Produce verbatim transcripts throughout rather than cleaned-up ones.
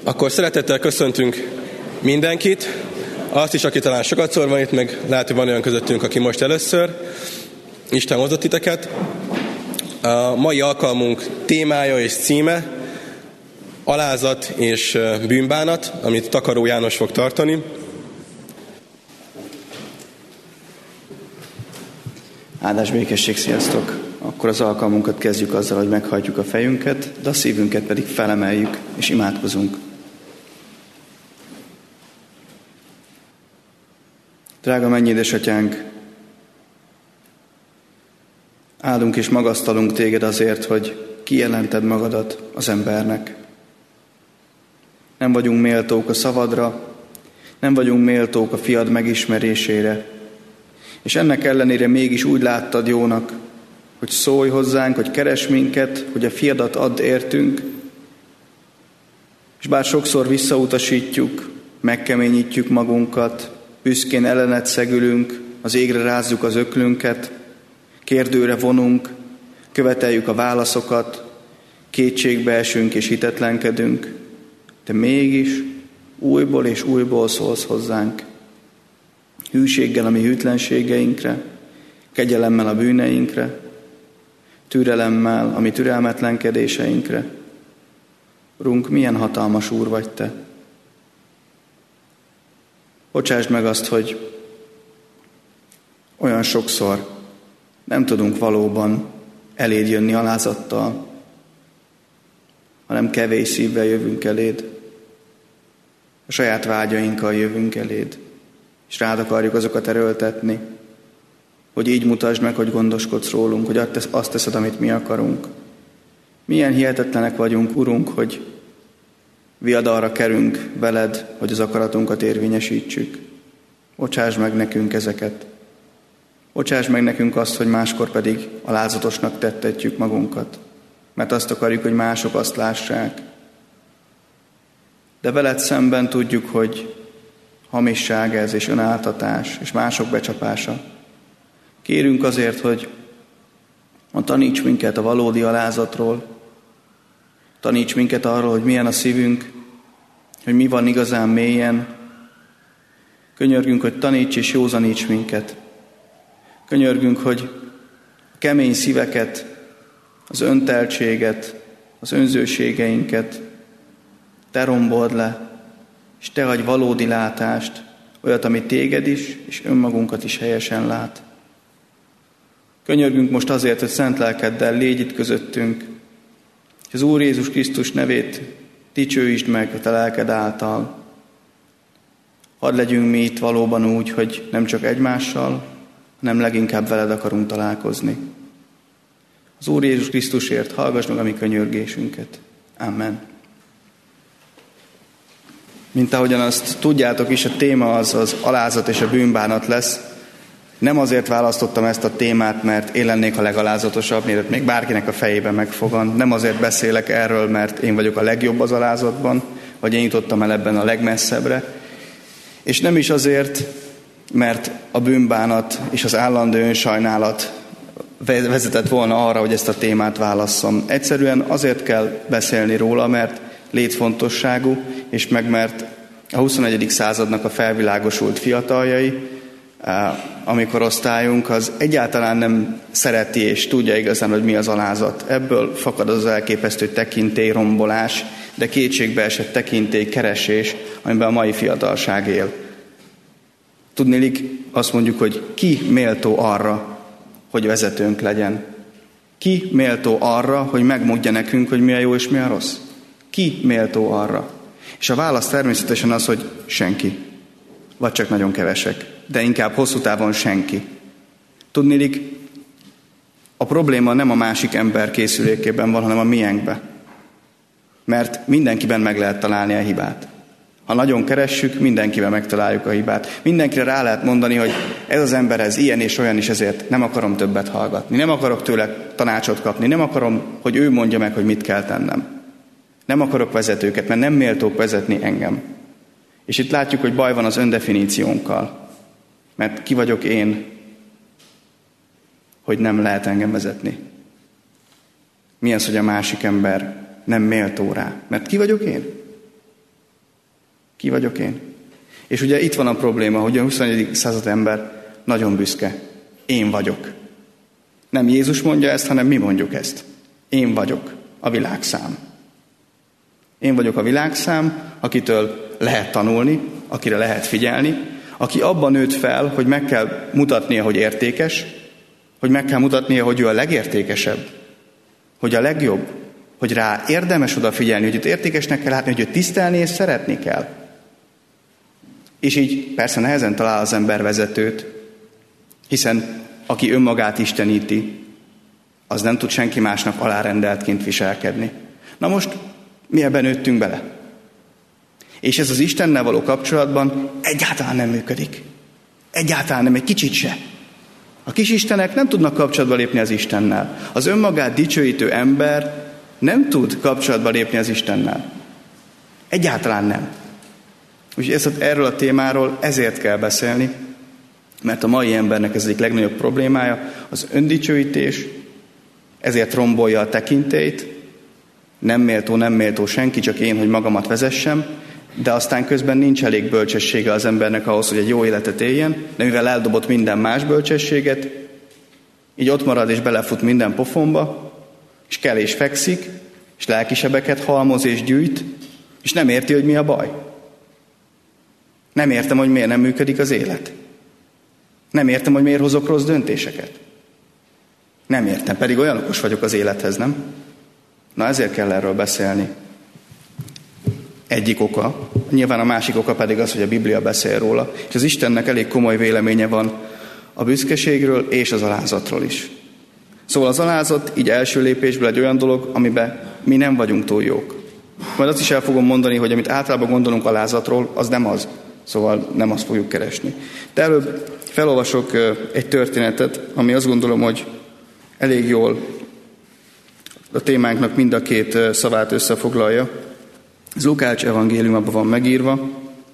Akkor szeretettel köszöntünk mindenkit, azt is, aki talán sokatszor van itt, meg lehet, hogy van olyan közöttünk, aki most először. Isten hozott titeket. A mai alkalmunk témája és címe alázat és bűnbánat, amit Takaró János fog tartani. Áldás, békesség, sziasztok! Akkor az alkalmunkat kezdjük azzal, hogy meghajtjuk a fejünket, de a szívünket pedig felemeljük és imádkozunk. Drága mennyi édesatyánk, áldunk és magasztalunk téged azért, hogy kijelented magadat az embernek. Nem vagyunk méltók a szavadra, nem vagyunk méltók a fiad megismerésére, és ennek ellenére mégis úgy láttad jónak, hogy szólj hozzánk, hogy keres minket, hogy a fiadat add értünk, és bár sokszor visszautasítjuk, megkeményítjük magunkat, büszkén ellened szegülünk, az égre rázzuk az öklünket, kérdőre vonunk, követeljük a válaszokat, kétségbe esünk és hitetlenkedünk, de mégis újból és újból szólsz hozzánk. Hűséggel a mi hűtlenségeinkre, kegyelemmel a bűneinkre, türelemmel a mi türelmetlenkedéseinkre. Urunk, milyen hatalmas Úr vagy Te! Bocsásd meg azt, hogy olyan sokszor nem tudunk valóban eléd jönni alázattal, hanem kevés szívvel jövünk eléd. A saját vágyainkkal jövünk eléd, és rád akarjuk azokat erőltetni, hogy így mutasd meg, hogy gondoskodsz rólunk, hogy azt teszed, amit mi akarunk. Milyen hihetetlenek vagyunk, Urunk, hogy viadalra kerünk veled, hogy az akaratunkat érvényesítsük. Bocsásd meg nekünk ezeket. Bocsásd meg nekünk azt, hogy máskor pedig alázatosnak tettetjük magunkat, mert azt akarjuk, hogy mások azt lássák. De veled szemben tudjuk, hogy hamisság ez, és önáltatás, és mások becsapása. Kérünk azért, hogy taníts minket a valódi alázatról, taníts minket arról, hogy milyen a szívünk, hogy mi van igazán mélyen. Könyörgünk, hogy taníts és józaníts minket. Könyörgünk, hogy a kemény szíveket, az önteltséget, az önzőségeinket Te rombold le, és Te adj valódi látást, olyat, ami Téged is, és önmagunkat is helyesen lát. Könyörgünk most azért, hogy szent lelkeddel légy itt közöttünk, és az Úr Jézus Krisztus nevét dicsőítsd meg a Te lelked által. Hadd legyünk mi itt valóban úgy, hogy nem csak egymással, hanem leginkább veled akarunk találkozni. Az Úr Jézus Krisztusért hallgass meg a mi könyörgésünket. Amen. Mint ahogyan azt tudjátok is, a téma az az alázat és a bűnbánat lesz. Nem azért választottam ezt a témát, mert én lennék a legalázatosabb, mielőtt még bárkinek a fejében megfogan. Nem azért beszélek erről, mert én vagyok a legjobb az alázatban, vagy én jutottam el ebben a legmesszebbre. És nem is azért, mert a bűnbánat és az állandó önsajnálat vezetett volna arra, hogy ezt a témát válasszam. Egyszerűen azért kell beszélni róla, mert létfontosságú, és meg mert a huszonegyedik századnak a felvilágosult fiataljai, amikor osztályunk, az egyáltalán nem szereti és tudja igazán, hogy mi az alázat. Ebből fakad az elképesztő tekintélyrombolás, de kétségbeesett tekintélykeresés, amiben a mai fiatalság él. Tudniillik, azt mondjuk, hogy ki méltó arra, hogy vezetőnk legyen? Ki méltó arra, hogy megmondja nekünk, hogy mi a jó és mi a rossz? Ki méltó arra? És a válasz természetesen az, hogy senki. Vagy csak nagyon kevesek. De inkább hosszú távon senki. Tudniillik, a probléma nem a másik ember készülékében van, hanem a miénkben. Mert mindenkiben meg lehet találni a hibát. Ha nagyon keressük, mindenkiben megtaláljuk a hibát. Mindenkire rá lehet mondani, hogy ez az ember ez ilyen és olyan is, ezért nem akarom többet hallgatni. Nem akarok tőle tanácsot kapni. Nem akarom, hogy ő mondja meg, hogy mit kell tennem. Nem akarok vezetőket, mert nem méltók vezetni engem. És itt látjuk, hogy baj van az öndefiníciónkkal. Mert ki vagyok én, hogy nem lehet engem vezetni? Mi az, hogy a másik ember nem méltó rá? Mert ki vagyok én? Ki vagyok én? És ugye itt van a probléma, hogy a huszonegyedik század ember nagyon büszke. Én vagyok. Nem Jézus mondja ezt, hanem mi mondjuk ezt. Én vagyok a világszám. Én vagyok a világszám, akitől lehet tanulni, akire lehet figyelni, aki abban nőtt fel, hogy meg kell mutatnia, hogy értékes, hogy meg kell mutatnia, hogy ő a legértékesebb, hogy a legjobb, hogy rá érdemes odafigyelni, hogy őt értékesnek kell látni, hogy őt tisztelni és szeretni kell. És így persze nehezen talál az ember vezetőt, hiszen aki önmagát isteníti, az nem tud senki másnak alárendeltként viselkedni. Na most mi ebben nőttünk bele? És ez az Istennel való kapcsolatban egyáltalán nem működik. Egyáltalán nem, egy kicsit se. A kis istenek nem tudnak kapcsolatba lépni az Istennel. Az önmagát dicsőítő ember nem tud kapcsolatba lépni az Istennel. Egyáltalán nem. Úgyhogy ezt, erről a témáról ezért kell beszélni, mert a mai embernek ez egyik legnagyobb problémája, az öndicsőítés, ezért rombolja a tekintélyt, nem méltó, nem méltó senki, csak én, hogy magamat vezessem, de aztán közben nincs elég bölcsessége az embernek ahhoz, hogy egy jó életet éljen, de mivel eldobott minden más bölcsességet, így ott marad és belefut minden pofonba, és kell és fekszik, és lelkisebeket halmoz és gyűjt, és nem érti, hogy mi a baj. Nem értem, hogy miért nem működik az élet. Nem értem, hogy miért hozok rossz döntéseket. Nem értem, pedig olyan okos vagyok az élethez, nem? Na ezért kell erről beszélni. Egyik oka, nyilván a másik oka pedig az, hogy a Biblia beszél róla, és az Istennek elég komoly véleménye van a büszkeségről és az alázatról is. Szóval az alázat így első lépésből egy olyan dolog, amiben mi nem vagyunk túl jók. Majd azt is el fogom mondani, hogy amit általában gondolunk alázatról, az nem az. Szóval nem azt fogjuk keresni. De előbb felolvasok egy történetet, ami azt gondolom, hogy elég jól a témánknak mind a két szavát összefoglalja. Ez Lukács evangéliumában van megírva,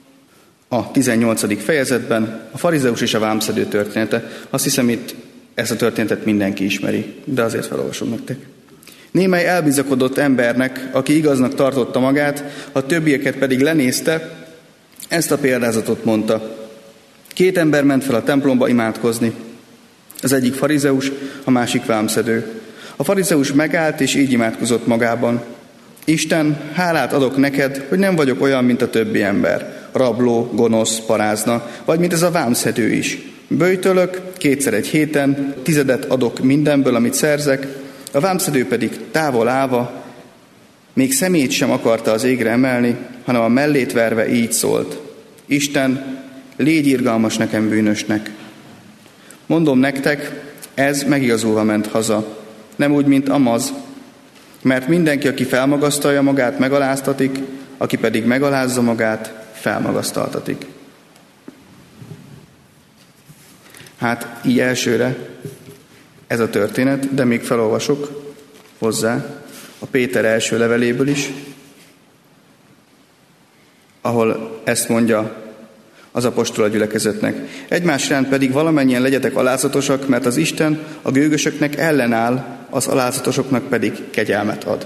a tizennyolcadik fejezetben, a farizeus és a vámszedő története. Azt hiszem, itt ezt a történetet mindenki ismeri, de azért felolvasom nektek. Némely elbizakodott embernek, aki igaznak tartotta magát, a többieket pedig lenézte, ezt a példázatot mondta. Két ember ment fel a templomba imádkozni. Az egyik farizeus, a másik vámszedő. A farizeus megállt, és így imádkozott magában. Isten, hálát adok neked, hogy nem vagyok olyan, mint a többi ember. Rabló, gonosz, parázna, vagy mint ez a vámszedő is. Böjtölök, kétszer egy héten, tizedet adok mindenből, amit szerzek, a vámszedő pedig távol állva, még szemét sem akarta az égre emelni, hanem a mellét verve így szólt. Isten, légy irgalmas nekem bűnösnek. Mondom nektek, ez megigazulva ment haza, nem úgy, mint Amaz, mert mindenki, aki felmagasztalja magát, megaláztatik, aki pedig megalázza magát, felmagasztaltatik. Hát így elsőre ez a történet, de még felolvasok hozzá a Péter első leveléből is, ahol ezt mondja az apostol a gyülekezetnek. Egymás iránt pedig valamennyien legyetek alázatosak, mert az Isten a gőgösöknek ellenáll, az alázatosoknak pedig kegyelmet ad.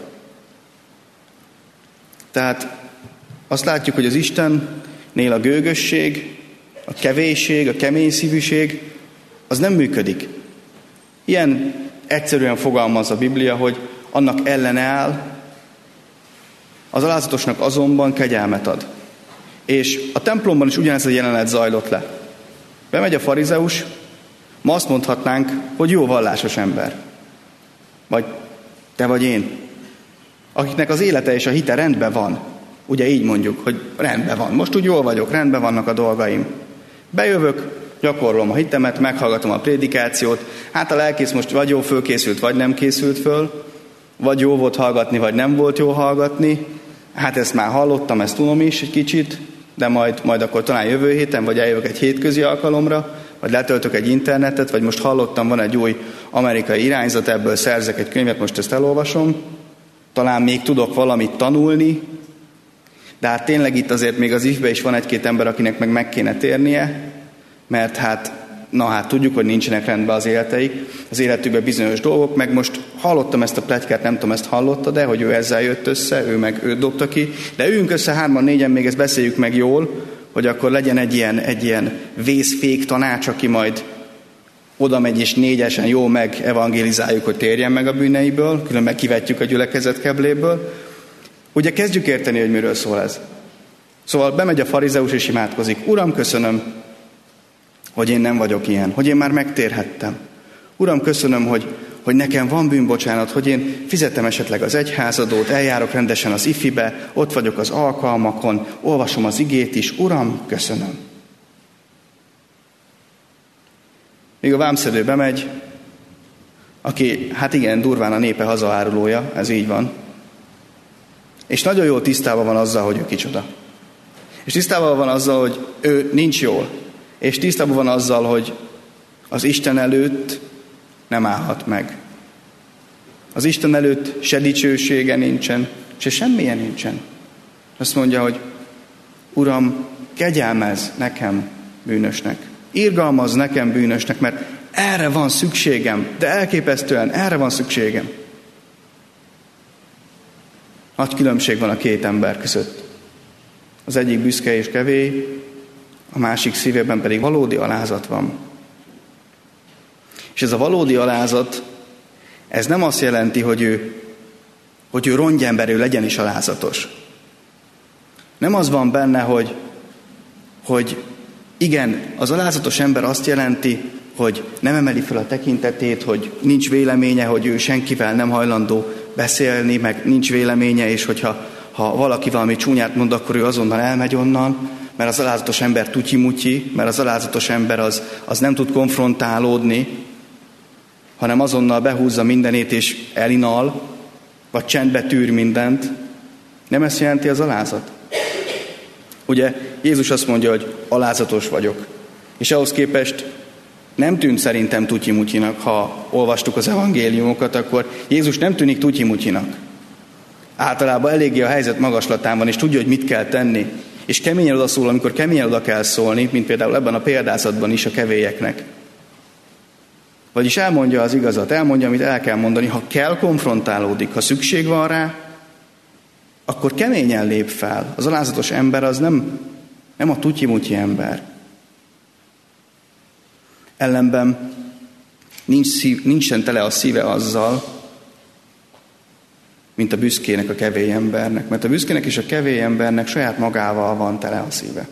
Tehát azt látjuk, hogy az Istennél a gőgösség, a kevésség, a kemény szívűség, az nem működik. Ilyen egyszerűen fogalmaz a Biblia, hogy annak ellene áll, az alázatosnak azonban kegyelmet ad. És a templomban is ugyanez a jelenet zajlott le. Bemegy a farizeus, ma azt mondhatnánk, hogy jó vallásos ember. Vagy te vagy én, akiknek az élete és a hite rendben van. Ugye így mondjuk, hogy rendben van. Most úgy jól vagyok, rendben vannak a dolgaim. Bejövök, gyakorlom a hitemet, meghallgatom a prédikációt. Hát a lelkész most vagy jó fölkészült, vagy nem készült föl. Vagy jó volt hallgatni, vagy nem volt jó hallgatni. Hát ezt már hallottam, ezt tudom is egy kicsit, de majd, majd akkor talán jövő héten, vagy eljövök egy hétközi alkalomra, vagy letöltök egy internetet, vagy most hallottam, van egy új amerikai irányzat, ebből szerzek egy könyvet, most ezt elolvasom. Talán még tudok valamit tanulni, de hát tényleg itt azért még az ifbe is van egy-két ember, akinek meg meg kéne térnie, mert hát, na hát tudjuk, hogy nincsenek rendben az életeik, az életükben bizonyos dolgok, meg most hallottam ezt a pletykát, nem tudom, ezt hallotta, de hogy ő ezzel jött össze, ő meg őt dobta ki, de üljünk össze hárman, négyen, még ezt beszéljük meg jól, hogy akkor legyen egy ilyen, egy ilyen vészfék tanács, aki majd oda megy és négyesen jól meg evangelizáljuk, hogy térjen meg a bűneiből, különben kivetjük a gyülekezet kebléből. Ugye kezdjük érteni, hogy miről szól ez. Szóval bemegy a farizeus és imádkozik. Uram, köszönöm, hogy én nem vagyok ilyen, hogy én már megtérhettem. Uram, köszönöm, hogy, hogy nekem van bűnbocsánat, hogy én fizetem esetleg az egyházadót, eljárok rendesen az ifibe, ott vagyok az alkalmakon, olvasom az igét is. Uram, köszönöm. Míg a vámszedő bemegy, aki, hát igen, durván a népe hazaárulója, ez így van, és nagyon jól tisztában van azzal, hogy ő kicsoda. És tisztában van azzal, hogy ő nincs jól. És tisztában van azzal, hogy az Isten előtt nem állhat meg. Az Isten előtt se dicsősége nincsen, se semmilyen nincsen. Azt mondja, hogy Uram, kegyelmezz nekem bűnösnek. Irgalmazz nekem bűnösnek, mert erre van szükségem, de elképesztően erre van szükségem. Nagy különbség van a két ember között. Az egyik büszke és kevély, a másik szívében pedig valódi alázat van. És ez a valódi alázat, ez nem azt jelenti, hogy ő, hogy ő rongyember, ő legyen is alázatos. Nem az van benne, hogy, hogy igen, az alázatos ember azt jelenti, hogy nem emeli fel a tekintetét, hogy nincs véleménye, hogy ő senkivel nem hajlandó beszélni, meg nincs véleménye, és hogyha ha valaki valami csúnyát mond, akkor ő azonnal elmegy onnan, mert az alázatos ember tutyi-mutyi, mert az alázatos ember az, az nem tud konfrontálódni, hanem azonnal behúzza mindenét és elinal, vagy csendbe tűr mindent. Nem ezt jelenti az alázat? Ugye Jézus azt mondja, hogy alázatos vagyok. És ahhoz képest nem tűnt szerintem tutyi-mutyinak, ha olvastuk az evangéliumokat, akkor Jézus nem tűnik tutyi-mutyinak. Általában eléggé a helyzet magaslatán van, és tudja, hogy mit kell tenni. És keményen odaszól, amikor keményen oda kell szólni, mint például ebben a példázatban is a kevélyeknek. Vagyis elmondja az igazat, elmondja, amit el kell mondani. Ha kell, konfrontálódik, ha szükség van rá, akkor keményen lép fel. Az alázatos ember az nem, nem a tutyi-mutyi ember. Ellenben nincs szív, nincsen tele a szíve azzal, mint a büszkének, a kevély embernek. Mert a büszkének és a kevély embernek saját magával van tele a szíve.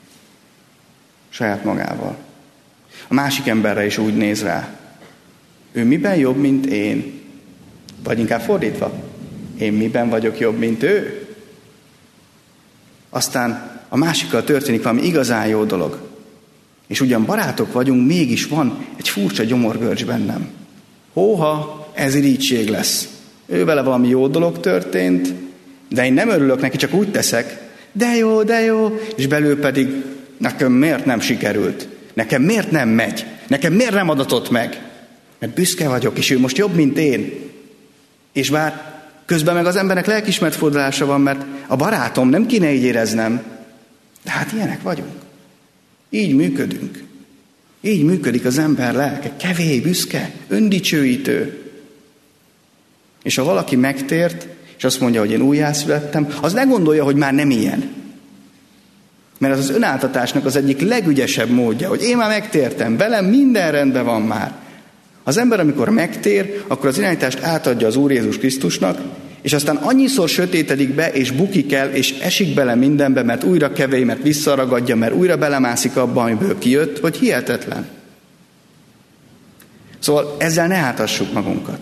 Saját magával. A másik emberre is úgy néz rá. Ő miben jobb, mint én? Vagy inkább fordítva. Én miben vagyok jobb, mint ő? Aztán a másikkal történik valami igazán jó dolog. És ugyan barátok vagyunk, mégis van egy furcsa gyomorgörcs bennem. Hóha, ez irigység lesz. Ő vele valami jó dolog történt, de én nem örülök neki, csak úgy teszek. De jó, de jó. És belül pedig, nekem miért nem sikerült? Nekem miért nem megy? Nekem miért nem adatott meg? Mert büszke vagyok, és ő most jobb, mint én. És bár közben meg az embernek lelkiismert fordulása van, mert a barátom, nem kéne így éreznem. De hát ilyenek vagyunk. Így működünk. Így működik az ember lelke. Kevély, büszke, öndicsőítő. És ha valaki megtért, és azt mondja, hogy én újjászülettem, az ne gondolja, hogy már nem ilyen. Mert az az önáltatásnak az egyik legügyesebb módja, hogy én már megtértem, velem minden rendben van már. Az ember, amikor megtér, akkor az irányítást átadja az Úr Jézus Krisztusnak, és aztán annyiszor sötétedik be, és bukik el, és esik bele mindenbe, mert újra kevély, mert visszaragadja, mert újra belemászik abba, amiből kijött, hogy hihetetlen. Szóval ezzel ne átassuk magunkat.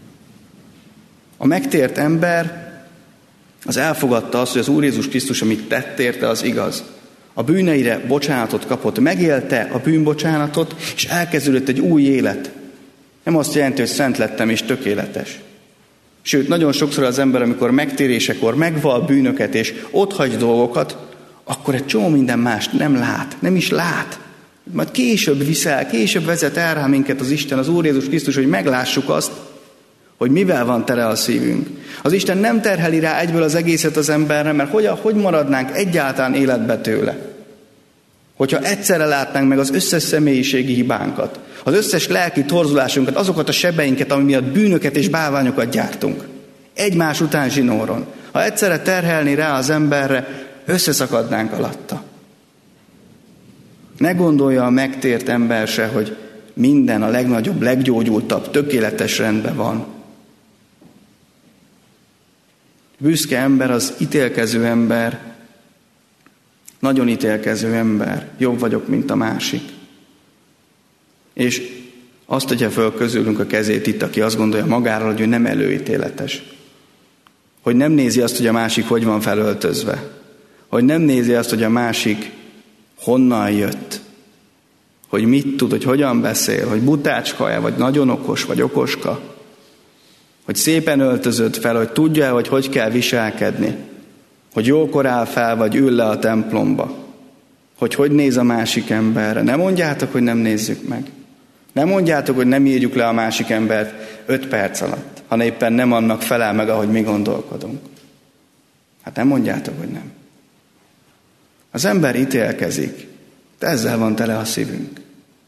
A megtért ember az elfogadta azt, hogy az Úr Jézus Krisztus, amit tett érte, az igaz. A bűneire bocsánatot kapott, megélte a bűnbocsánatot, és elkezdődött egy új élet. Nem azt jelenti, hogy szent lettem és tökéletes. Sőt, nagyon sokszor az ember, amikor megtérésekor megval bűnöket és otthagy dolgokat, akkor egy csomó minden mást nem lát, nem is lát. Majd később viszel, később vezet el rá minket az Isten, az Úr Jézus Krisztus, hogy meglássuk azt, hogy mivel van tele a szívünk. Az Isten nem terheli rá egyből az egészet az emberre, mert hogy, hogy maradnánk egyáltalán életbe tőle. Hogyha egyszerre látnánk meg az összes személyiségi hibánkat, az összes lelki torzulásunkat, azokat a sebeinket, ami miatt bűnöket és bálványokat gyártunk, egymás után zsinóron, ha egyszerre terhelni rá az emberre, összeszakadnánk alatta. Ne gondolja a megtért ember se, hogy minden a legnagyobb, leggyógyultabb, tökéletes rendben van. Büszke ember az ítélkező ember, nagyon ítélkező ember, jobb vagyok, mint a másik. És azt tegye föl közülünk a kezét itt, aki azt gondolja magáról, hogy ő nem előítéletes. Hogy nem nézi azt, hogy a másik hogy van felöltözve. Hogy nem nézi azt, hogy a másik honnan jött. Hogy mit tud, hogy hogyan beszél, hogy butácska-e, vagy nagyon okos, vagy okoska. Hogy szépen öltözött fel, hogy tudja, hogy hogy kell viselkedni. Hogy jókor áll fel, vagy ül le a templomba. Hogy hogy néz a másik emberre. Nem mondjátok, hogy nem nézzük meg. Nem mondjátok, hogy nem írjuk le a másik embert öt perc alatt, hanem éppen nem annak felel meg, ahogy mi gondolkodunk. Hát nem mondjátok, hogy nem. Az ember ítélkezik, de ezzel van tele a szívünk.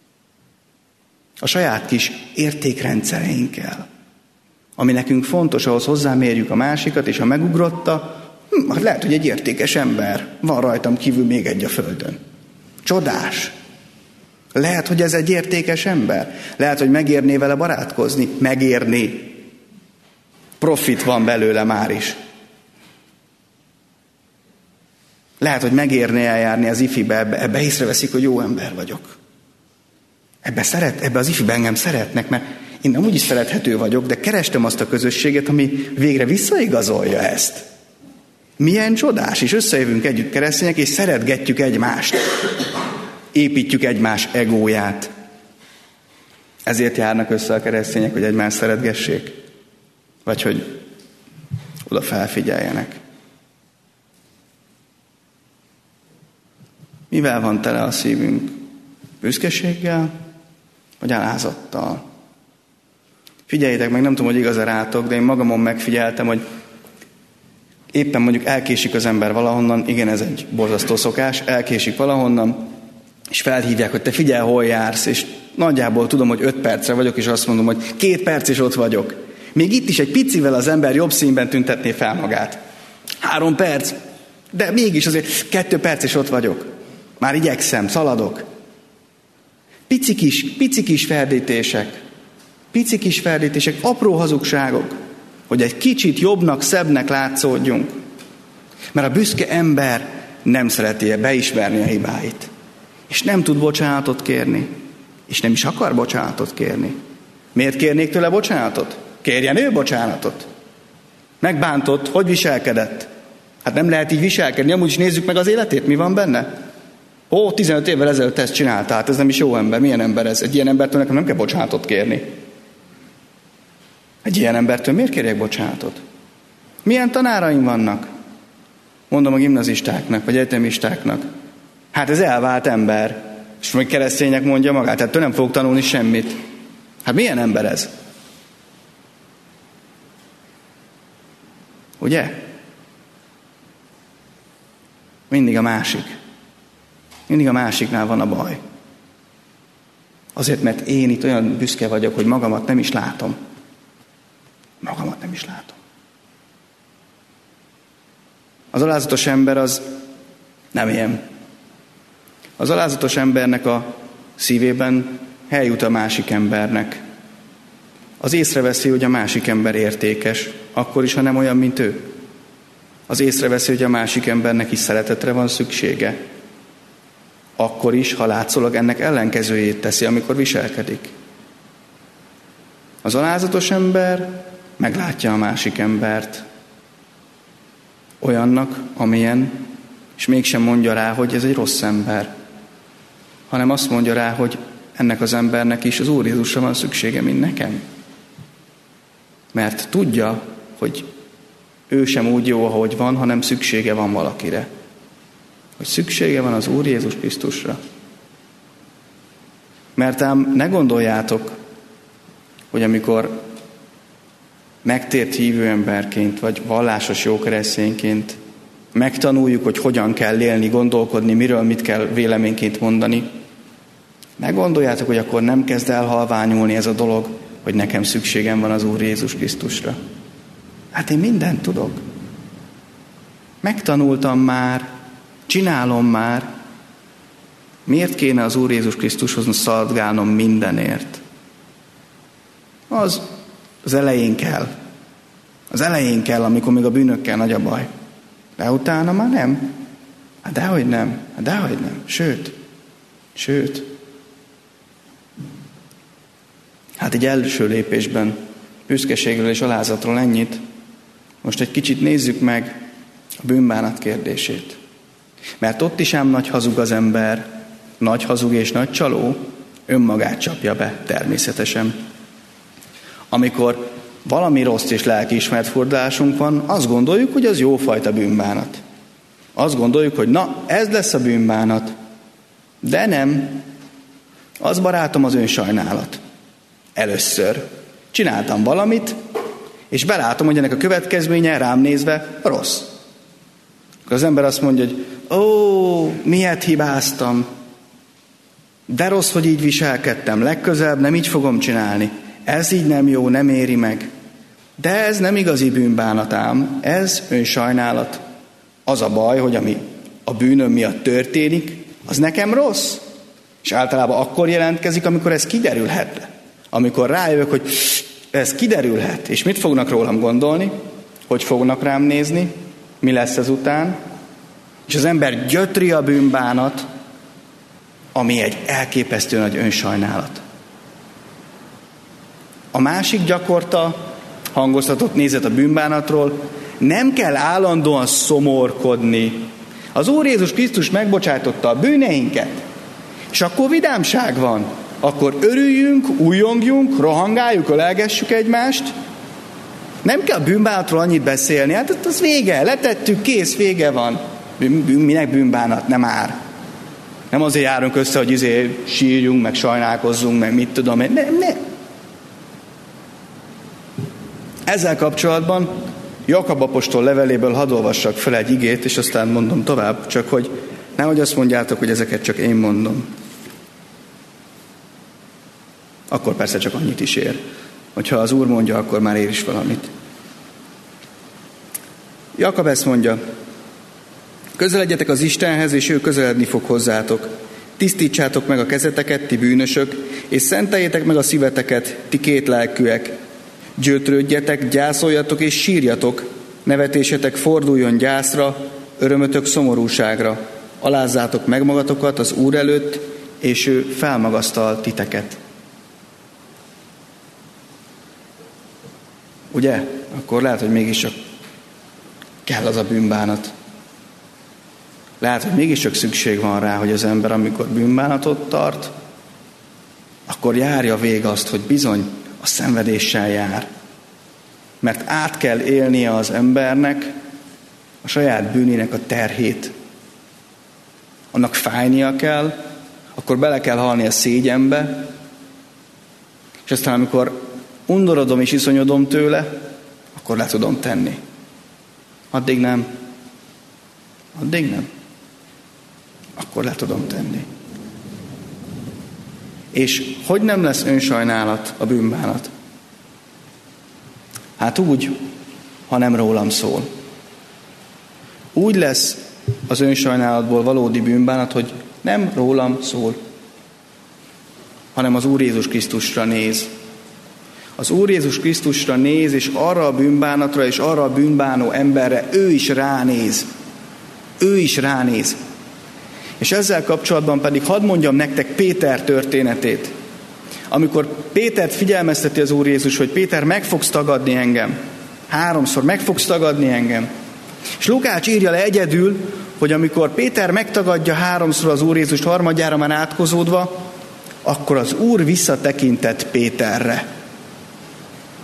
A saját kis értékrendszereinkkel, ami nekünk fontos, ahhoz hozzámérjük a másikat, és ha megugrotta, hm, lehet, hogy egy értékes ember, van rajtam kívül még egy a földön. Csodás! Lehet, hogy ez egy értékes ember. Lehet, hogy megérné vele barátkozni. Megérné. Profit van belőle már is. Lehet, hogy megérné eljárni az ifibe, ebbe, ebbe észreveszik, hogy jó ember vagyok. Ebbe, szeret, ebbe az ifibe engem szeretnek, mert én nem úgyis szerethető vagyok, de kerestem azt a közösséget, ami végre visszaigazolja ezt. Milyen csodás, és összejövünk együtt keresztények, és szeretgetjük egymást. Építjük egymás egóját. Ezért járnak össze a keresztények, hogy egymást szeretgessék? Vagy hogy oda felfigyeljenek? Mivel van tele a szívünk? Büszkeséggel, vagy alázattal? Figyeljétek meg, nem tudom, hogy igaz-e rátok, de én magamon megfigyeltem, hogy éppen mondjuk elkésik az ember valahonnan, igen, ez egy borzasztó szokás, elkésik valahonnan, és felhívják, hogy te figyelj, hol jársz, és nagyjából tudom, hogy öt percre vagyok, és azt mondom, hogy két perc is ott vagyok. Még itt is egy picivel az ember jobb színben tüntetné fel magát. Három perc, de mégis azért kettő perc is ott vagyok. Már igyekszem, szaladok. Pici kis, pici kis ferdítések, pici kis ferdítések, apró hazugságok, hogy egy kicsit jobbnak, szebbnek látszódjunk. Mert a büszke ember nem szereti beismerni a hibáit. És nem tud bocsánatot kérni. És nem is akar bocsánatot kérni. Miért kérnék tőle bocsánatot? Kérjen ő bocsánatot. Megbántott, hogy viselkedett? Hát nem lehet így viselkedni, amúgy is nézzük meg az életét, mi van benne? Ó, tizenöt évvel ezelőtt ezt csinálta, hát ez nem is jó ember. Milyen ember ez? Egy ilyen embertől nekem nem kell bocsánatot kérni. Egy ilyen embertől miért kérjek bocsánatot? Milyen tanáraim vannak? Mondom a gimnazistáknak, vagy egyetemistáknak. Hát ez elvált ember. És még keresztények mondja magát, hát ő nem fog tanulni semmit. Hát milyen ember ez? Ugye? Mindig a másik. Mindig a másiknál van a baj. Azért, mert én itt olyan büszke vagyok, hogy magamat nem is látom. Magamat nem is látom. Az alázatos ember az nem ilyen. Az alázatos embernek a szívében hely jut a másik embernek. Az észreveszi, hogy a másik ember értékes, akkor is, ha nem olyan, mint ő. Az észreveszi, hogy a másik embernek is szeretetre van szüksége. Akkor is, ha látszólag ennek ellenkezőjét teszi, amikor viselkedik. Az alázatos ember meglátja a másik embert olyannak, amilyen, és mégsem mondja rá, hogy ez egy rossz ember, hanem azt mondja rá, hogy ennek az embernek is az Úr Jézusra van szüksége, mint nekem. Mert tudja, hogy ő sem úgy jó, ahogy van, hanem szüksége van valakire. Hogy szüksége van az Úr Jézus Krisztusra. Mert ám ne gondoljátok, hogy amikor megtért hívő emberként, vagy vallásos jókeresztényként megtanuljuk, hogy hogyan kell élni, gondolkodni, miről mit kell véleményként mondani. Meggondoljátok, hogy akkor nem kezd el halványulni ez a dolog, hogy nekem szükségem van az Úr Jézus Krisztusra. Hát én mindent tudok. Megtanultam már, csinálom már. Miért kéne az Úr Jézus Krisztushoz szaladgálnom mindenért? Az az elején kell. Az elején kell, amikor még a bűnökkel nagy a baj. De utána már nem. Hát dehogy nem. Hát dehogy nem. Sőt. Sőt. Hát egy első lépésben büszkeségről és alázatról ennyit. Most egy kicsit nézzük meg a bűnbánat kérdését. Mert ott is ám nagy hazug az ember, nagy hazug és nagy csaló, önmagát csapja be természetesen. Amikor valami rossz és lelkiismert fordulásunk van, azt gondoljuk, hogy az jófajta bűnbánat. Azt gondoljuk, hogy na, ez lesz a bűnbánat. De nem. Az, barátom, az önsajnálat. Először csináltam valamit, és belátom, hogy ennek a következménye rám nézve rossz. Akkor az ember azt mondja, hogy ó, miért hibáztam? De rossz, hogy így viselkedtem. Legközelebb nem így fogom csinálni. Ez így nem jó, nem éri meg. De ez nem igazi bűnbánat ám, ez önsajnálat. Az a baj, hogy ami a bűnöm miatt történik, az nekem rossz. És általában akkor jelentkezik, amikor ez kiderülhet. Amikor rájövök, hogy ez kiderülhet, és mit fognak rólam gondolni, hogy fognak rám nézni, mi lesz ezután, és az ember gyötri a bűnbánat, ami egy elképesztő nagy önsajnálat. A másik gyakorta hangoztatott nézet a bűnbánatról, nem kell állandóan szomorkodni. Az Úr Jézus Krisztus megbocsátotta a bűneinket, és akkor vidámság van. Akkor örüljünk, újjongjunk, rohangáljuk, ölelgessük egymást. Nem kell a bűnbánatról annyit beszélni, hát az vége, letettük, kész, vége van. Bűn, bűn, minek bűnbánat, nem ár. Nem azért járunk össze, hogy izé sírjunk, meg sajnálkozzunk, meg mit tudom én. Nem, nem. Ezzel kapcsolatban Jakab apostol leveléből hadd olvassak fel egy igét, és aztán mondom tovább, csak hogy nehogy azt mondjátok, hogy ezeket csak én mondom. Akkor persze csak annyit is ér. Hogyha az Úr mondja, akkor már ér is valamit. Jakab ezt mondja, közeledjetek az Istenhez, és ő közeledni fog hozzátok. Tisztítsátok meg a kezeteket, ti bűnösök, és szenteljétek meg a szíveteket, ti kétlelkűek. Gyötrődjetek, gyászoljatok és sírjatok, nevetésetek forduljon gyászra, örömötök szomorúságra. Alázzátok meg magatokat az Úr előtt, és ő felmagasztal titeket. Ugye? Akkor lehet, hogy mégiscsak kell az a bűnbánat. Lehet, hogy mégiscsak szükség van rá, hogy az ember, amikor bűnbánatot tart, akkor járja végig azt, hogy bizony a szenvedéssel jár. Mert át kell élnie az embernek a saját bűnének a terhét. Annak fájnia kell, akkor bele kell halni a szégyenbe, és aztán amikor undorodom és iszonyodom tőle, akkor le tudom tenni. Addig nem. Addig nem. Akkor le tudom tenni. És hogy nem lesz önsajnálat a bűnbánat? Hát úgy, ha nem rólam szól. Úgy lesz az önsajnálatból valódi bűnbánat, hogy nem rólam szól, hanem az Úr Jézus Krisztusra néz. Az Úr Jézus Krisztusra néz, és arra a bűnbánatra, és arra a bűnbánó emberre ő is ránéz. Ő is ránéz. És ezzel kapcsolatban pedig hadd mondjam nektek Péter történetét. Amikor Pétert figyelmezteti az Úr Jézus, hogy Péter, meg fogsz tagadni engem. Háromszor meg fogsz tagadni engem. És Lukács írja le egyedül, hogy amikor Péter megtagadja háromszor az Úr Jézust, harmadjára már átkozódva, akkor az Úr visszatekintett Péterre.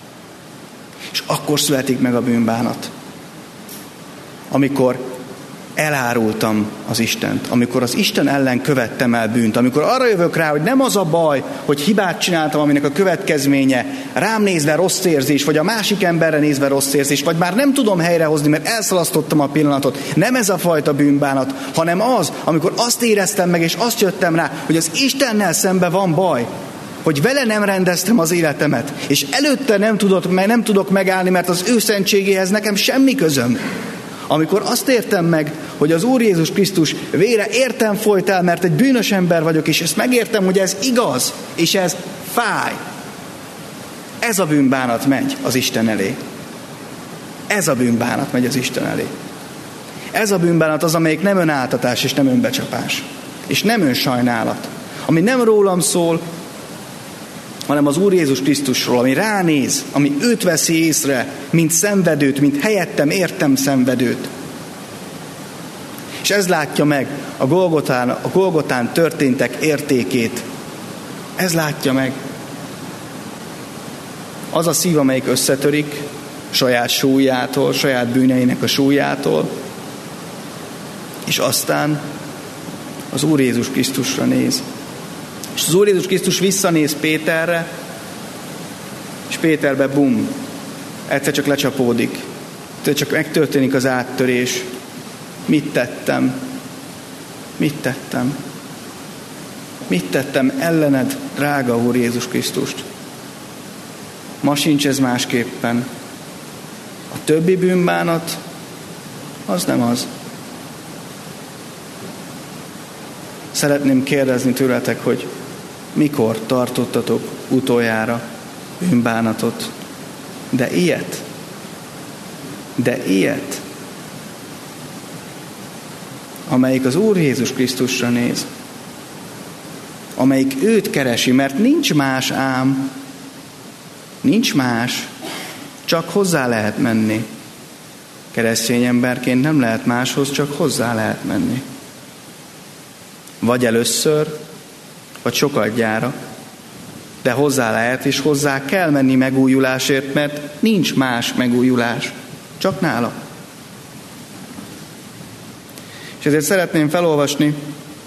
És akkor születik meg a bűnbánat. Amikor elárultam az Istent, amikor az Isten ellen követtem el bűnt, amikor arra jövök rá, hogy nem az a baj, hogy hibát csináltam, aminek a következménye rám nézve rossz érzés, vagy a másik emberre nézve rossz érzés, vagy már nem tudom helyrehozni, mert elszalasztottam a pillanatot. Nem ez a fajta bűnbánat, hanem az, amikor azt éreztem meg, és azt jöttem rá, hogy az Istennel szemben van baj, hogy vele nem rendeztem az életemet, és előtte nem, tudott, nem tudok megállni, mert az ő szentségéhez nekem semmi közöm. Amikor azt értem meg, hogy az Úr Jézus Krisztus vére értem folyt el, mert egy bűnös ember vagyok, és ezt megértem, hogy ez igaz, és ez fáj. Ez a bűnbánat megy az Isten elé. Ez a bűnbánat megy az Isten elé. Ez a bűnbánat az, amelyik nem önáltatás és nem önbecsapás. És nem önsajnálat. Ami nem rólam szól, hanem az Úr Jézus Krisztusról, ami ránéz, ami őt veszi észre, mint szenvedőt, mint helyettem értem szenvedőt. És ez látja meg a Golgotán, a Golgotán történtek értékét. Ez látja meg. Az a szív, amelyik összetörik saját súlyától, saját bűneinek a súlyától, és aztán az Úr Jézus Krisztusra néz. És az Úr Jézus Krisztus visszanéz Péterre, és Péterbe bum, egyszer csak lecsapódik. Egyszer csak megtörténik az áttörés. Mit tettem? Mit tettem? Mit tettem ellened, drága Úr Jézus Krisztust? Ma sincs ez másképpen. A többi bűnbánat, az nem az. Szeretném kérdezni tőletek, hogy mikor tartottatok utoljára bűnbánatot? De ilyet? De ilyet? Amelyik az Úr Jézus Krisztusra néz. Amelyik őt keresi, mert nincs más ám. Nincs más. Csak hozzá lehet menni. Keresztény emberként nem lehet máshoz, csak hozzá lehet menni. Vagy először, vagy sokadjára. De hozzá lehet, és hozzá kell menni megújulásért, mert nincs más megújulás. Csak nála. És ezért szeretném felolvasni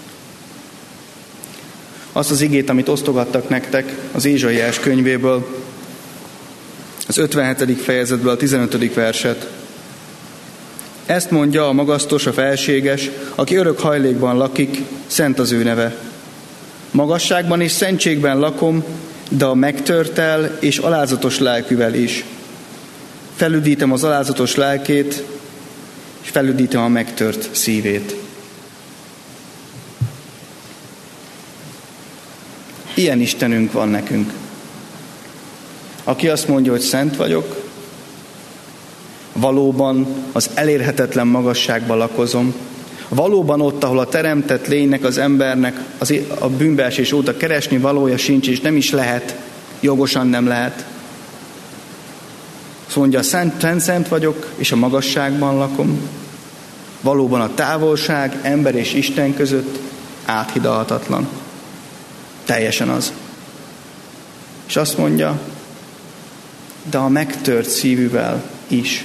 azt az igét, amit osztogattak nektek az Ézsaiás könyvéből, az ötvenhetedik fejezetből a tizenötödik verset. Ezt mondja a magasztos, a felséges, aki örök hajlékban lakik, szent az ő neve. Magasságban és szentségben lakom, de a megtörtel és alázatos lelkűvel is. Felüdítem az alázatos lelkét, és felüdítem a megtört szívét. Ilyen Istenünk van nekünk. Aki azt mondja, hogy szent vagyok, valóban az elérhetetlen magasságban lakozom, valóban ott, ahol a teremtett lénynek, az embernek az, a bűnbeesés óta keresni valója sincs, és nem is lehet, jogosan nem lehet. Azt mondja, szent, szent, szent vagyok, és a magasságban lakom. Valóban a távolság ember és Isten között áthidalhatatlan. Teljesen az. És azt mondja, de a megtört szívűvel is.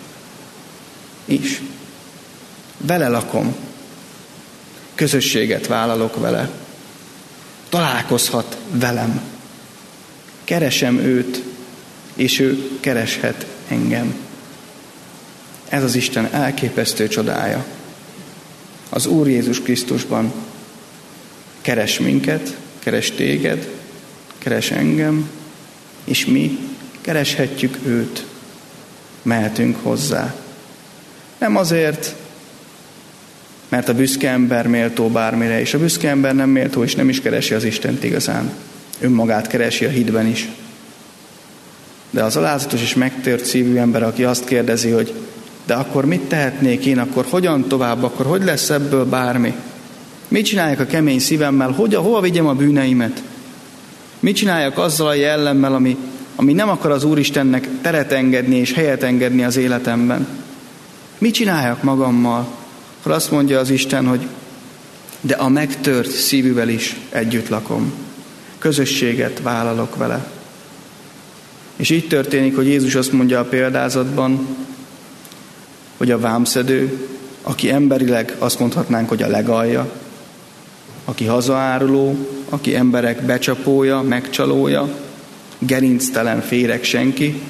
Is. Vele lakom. Közösséget vállalok vele. Találkozhat velem. Keresem őt, és ő kereshet engem. Ez az Isten elképesztő csodája. Az Úr Jézus Krisztusban keres minket, keres téged, keres engem, és mi kereshetjük őt. Mehetünk hozzá. Nem azért, mert a büszke ember méltó bármire, és a büszke ember nem méltó, és nem is keresi az Istent igazán. Önmagát keresi a hitben is. De az alázatos és megtört szívű ember, aki azt kérdezi, hogy de akkor mit tehetnék én, akkor hogyan tovább, akkor hogy lesz ebből bármi? Mit csináljak a kemény szívemmel, hogy, hova vigyem a bűneimet? Mit csináljak azzal a jellemmel, ami, ami nem akar az Úristennek teret engedni és helyet engedni az életemben? Mit csináljak magammal? Akkor azt mondja az Isten, hogy de a megtört szívűvel is együtt lakom. Közösséget vállalok vele. És így történik, hogy Jézus azt mondja a példázatban, hogy a vámszedő aki emberileg azt mondhatnánk, hogy a legalja, aki hazaáruló, aki emberek becsapója, megcsalója, gerinctelen, féreg senki,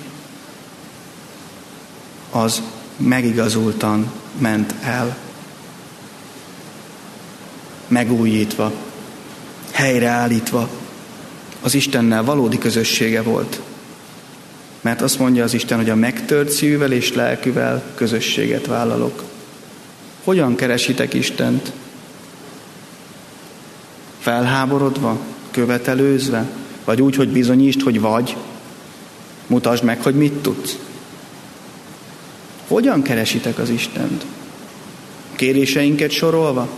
az megigazultan ment el. Megújítva, helyreállítva, az Istennel valódi közössége volt. Mert azt mondja az Isten, hogy a megtört szívvel és lelkűvel közösséget vállalok. Hogyan keresitek Istent? Felháborodva? Követelőzve? Vagy úgy, hogy bizonyítsd, hogy vagy? Mutasd meg, hogy mit tudsz. Hogyan keresitek az Istent? Kéréseinket sorolva?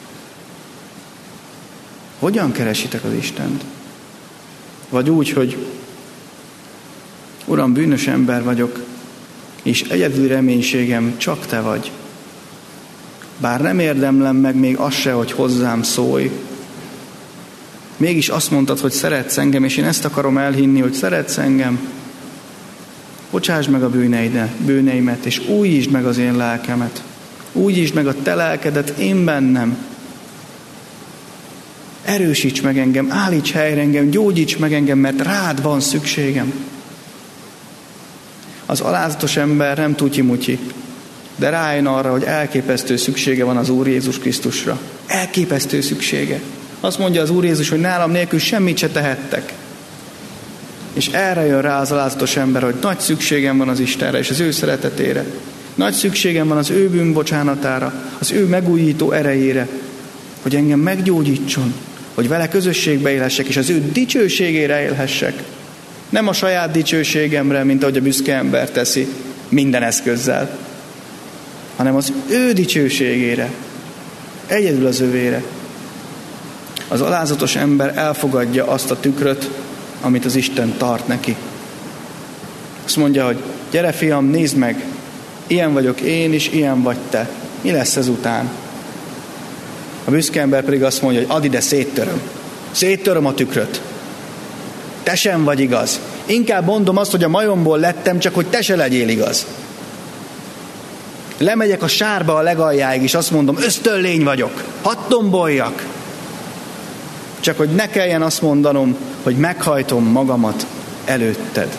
Hogyan keresitek az Istent? Vagy úgy, hogy Uram, bűnös ember vagyok, és egyedül reménységem csak Te vagy. Bár nem érdemlem meg még azt se, hogy hozzám szólj. Mégis azt mondtad, hogy szeretsz engem, és én ezt akarom elhinni, hogy szeretsz engem. Bocsásd meg a bűneimet, és újítsd meg az én lelkemet. Újítsd meg a Te lelkedet én bennem. Erősíts meg engem, állíts helyre engem, gyógyíts meg engem, mert rád van szükségem. Az alázatos ember nem tutyi-mutyi, de rájön arra, hogy elképesztő szüksége van az Úr Jézus Krisztusra. Elképesztő szüksége. Azt mondja az Úr Jézus, hogy nálam nélkül semmit se tehettek. És erre jön rá az alázatos ember, hogy nagy szükségem van az Istenre és az ő szeretetére. Nagy szükségem van az ő bűnbocsánatára, az ő megújító erejére, hogy engem meggyógyítson, hogy vele közösségbe élhessek, és az ő dicsőségére élhessek. Nem a saját dicsőségemre, mint ahogy a büszke ember teszi, minden eszközzel, hanem az ő dicsőségére, egyedül az övére. Az alázatos ember elfogadja azt a tükröt, amit az Isten tart neki. Azt mondja, hogy gyere fiam, nézd meg, ilyen vagyok én, és ilyen vagy te. Mi lesz ezután? A büszke ember pedig azt mondja, hogy add ide, széttöröm. Széttöröm a tükröt. Te sem vagy igaz. Inkább mondom azt, hogy a majomból lettem, csak hogy te se legyél igaz. Lemegyek a sárba a legaljáig, és azt mondom, ösztönlény vagyok, hadd tomboljak. Csak hogy ne kelljen azt mondanom, hogy meghajtom magamat előtted.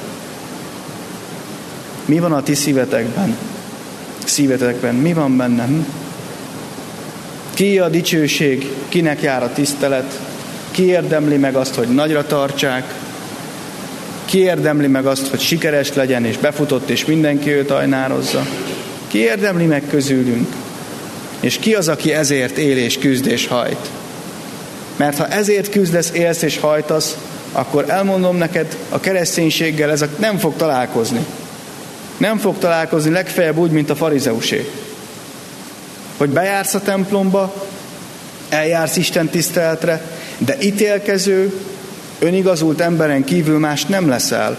Mi van a ti szívetekben? Szívetekben mi van bennem? Ki a dicsőség, kinek jár a tisztelet? Ki érdemli meg azt, hogy nagyra tartsák? Ki érdemli meg azt, hogy sikeres legyen, és befutott, és mindenki őt ajnározza? Ki érdemli meg közülünk? És ki az, aki ezért él, és küzd, és hajt? Mert ha ezért küzdesz, élsz, és hajtasz, akkor elmondom neked, a kereszténységgel ez nem fog találkozni. Nem fog találkozni, legfeljebb úgy, mint a farizeusé. Hogy bejársz a templomba, eljársz Isten tiszteletre, de ítélkező, önigazult emberen kívül más nem leszel.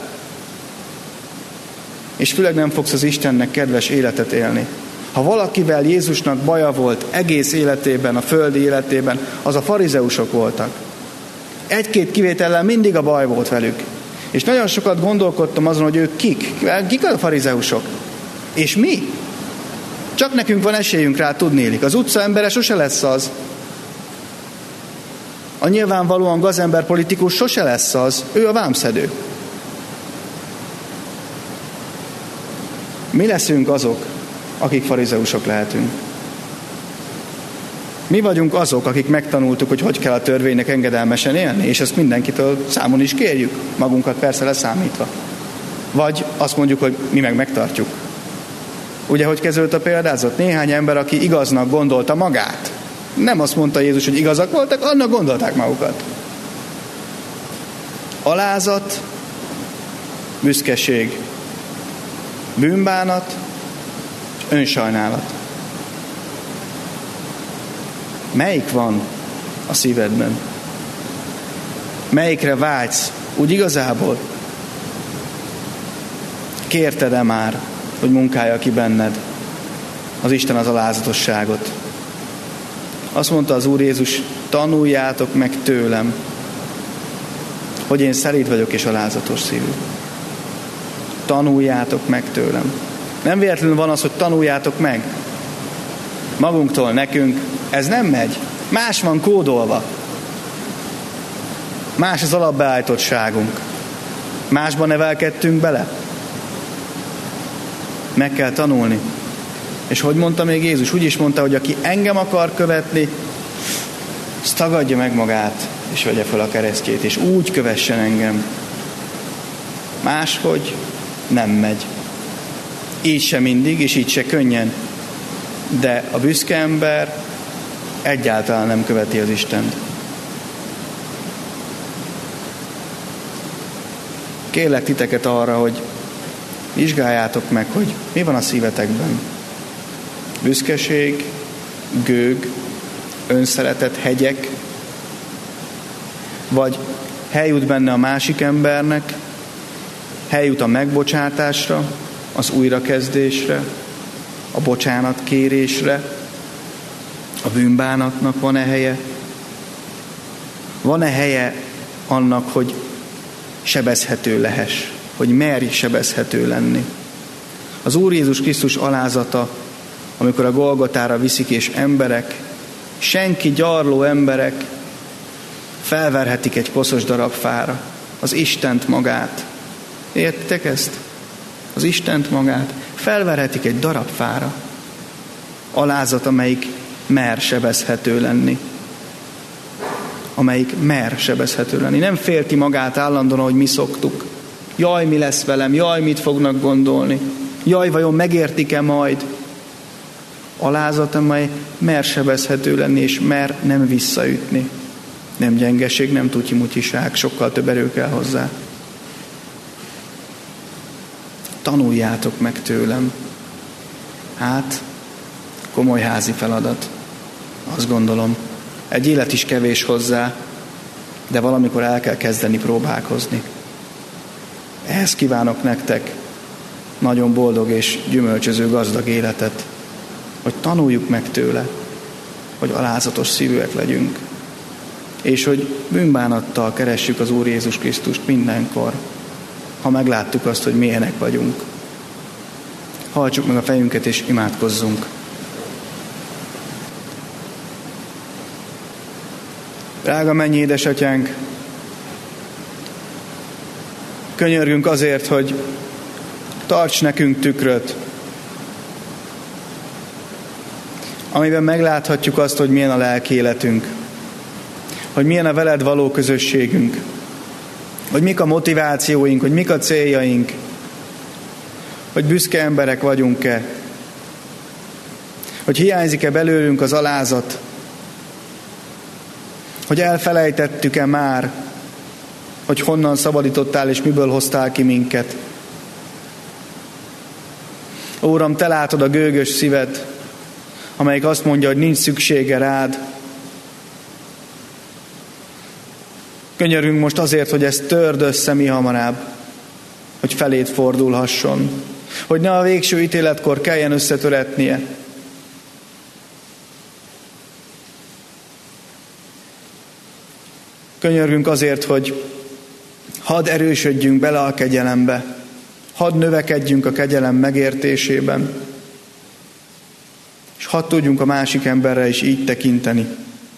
És főleg nem fogsz az Istennek kedves életet élni. Ha valakivel Jézusnak baja volt egész életében, a földi életében, az a farizeusok voltak. Egy-két kivétellel mindig a baj volt velük. És nagyon sokat gondolkodtam azon, hogy ők kik. Kik a farizeusok? És mi? Csak nekünk van esélyünk rá, tudnélik. Az utca embere sose lesz az. A nyilvánvalóan gazember politikus sose lesz az. Ő a vámszedő. Mi leszünk azok, akik farizeusok lehetünk? Mi vagyunk azok, akik megtanultuk, hogy hogy kell a törvénynek engedelmesen élni, és ezt mindenkitől számon is kérjük, magunkat persze leszámítva. Vagy azt mondjuk, hogy mi meg megtartjuk. Ugye, hogy kezdődött a példázat? Néhány ember, aki igaznak gondolta magát. Nem azt mondta Jézus, hogy igazak voltak, annak gondolták magukat. Alázat, büszkeség, bűnbánat, és önsajnálat. Melyik van a szívedben? Melyikre vágysz? Úgy igazából? Kérted-e már, hogy munkálja ki benned az Isten az alázatosságot? Azt mondta az Úr Jézus, tanuljátok meg tőlem, hogy én szelíd vagyok és alázatos szívű. Tanuljátok meg tőlem. Nem véletlenül van az, hogy tanuljátok meg. magunktól nekünk, ez nem megy. Más van kódolva. Más az alapbeállítottságunk. Másban nevelkedtünk bele. Meg kell tanulni. És hogy mondta még Jézus? Úgy is mondta, hogy aki engem akar követni, az tagadja meg magát, és vegye fel a keresztjét, és úgy kövessen engem. Máshogy nem megy. Így se mindig, és így se könnyen. De a büszke ember egyáltalán nem követi az Istent. Kérlek titeket arra, hogy vizsgáljátok meg, hogy mi van a szívetekben. Büszkeség, gőg, önszeretet, hegyek, vagy hely jut benne a másik embernek, hely jut a megbocsátásra, az újrakezdésre, a bocsánatkérésre, a bűnbánatnak van-e helye? Van-e helye annak, hogy sebezhető lehess, hogy merj sebezhető lenni? Az Úr Jézus Krisztus alázata, amikor a Golgotára viszik, és emberek, senki gyarló emberek felverhetik egy koszos darab fára az Istent magát. Értitek ezt? Az Istent magát felverhetik egy darab fára. Alázat, amelyik mer sebezhető lenni. Amelyik mer sebezhető lenni. Nem félti magát állandóan, hogy mi szoktuk. Jaj, mi lesz velem? Jaj, mit fognak gondolni? Jaj, vajon megértik-e majd? Alázat, amely mer sebezhető lenni, és mer nem visszaütni. Nem gyengeség, nem tutyi-mutyiság, sokkal több erő kell hozzá. Tanuljátok meg tőlem. Hát, komoly házi feladat. Azt gondolom. Egy élet is kevés hozzá, de valamikor el kell kezdeni próbálkozni. Ehhez kívánok nektek nagyon boldog és gyümölcsöző gazdag életet, hogy tanuljuk meg tőle, hogy alázatos szívűek legyünk, és hogy bűnbánattal keressük az Úr Jézus Krisztust mindenkor, ha megláttuk azt, hogy milyenek vagyunk. Hajtsuk meg a fejünket és imádkozzunk. Drága mennyi édesatyánk, könyörgünk azért, hogy tarts nekünk tükröt, amiben megláthatjuk azt, hogy milyen a lelki életünk, hogy milyen a veled való közösségünk, hogy mik a motivációink, hogy mik a céljaink, hogy büszke emberek vagyunk-e, hogy hiányzik-e belőlünk az alázat, hogy elfelejtettük-e már, hogy honnan szabadítottál és miből hoztál ki minket. Ó, Uram, te látod a gőgös szíved, amelyik azt mondja, hogy nincs szüksége rád. Könyörünk most azért, hogy ezt törd össze mi hamarabb, hogy feléd fordulhasson, hogy ne a végső ítéletkor kelljen összetöretnie. Könyörgünk azért, hogy hadd erősödjünk bele a kegyelembe, hadd növekedjünk a kegyelem megértésében, és hadd tudjunk a másik emberre is így tekinteni.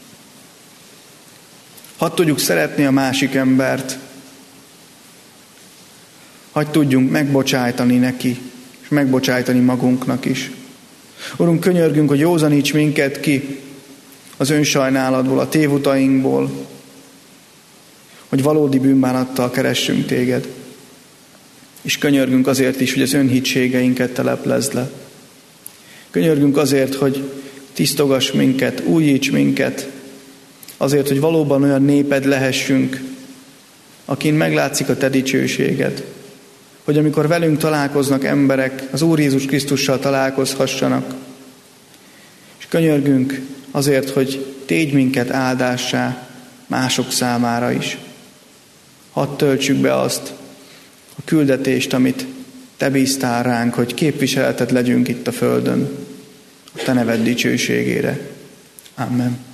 Hadd tudjuk szeretni a másik embert, hadd tudjunk megbocsájtani neki, és megbocsájtani magunknak is. Urunk, könyörgünk, hogy józaníts minket ki az önsajnálatból, a tévutainkból, hogy valódi bűnbánattal keressünk téged. És könyörgünk azért is, hogy az önhitségeinket teleplezd le. Könyörgünk azért, hogy tisztogass minket, újíts minket, azért, hogy valóban olyan néped lehessünk, akin meglátszik a te dicsőséged. Hogy amikor velünk találkoznak emberek, az Úr Jézus Krisztussal találkozhassanak. És könyörgünk azért, hogy tégy minket áldássá mások számára is. Hadd töltsük be azt a küldetést, amit te bíztál ránk, hogy képviseleted legyünk itt a földön, a te neved dicsőségére. Amen.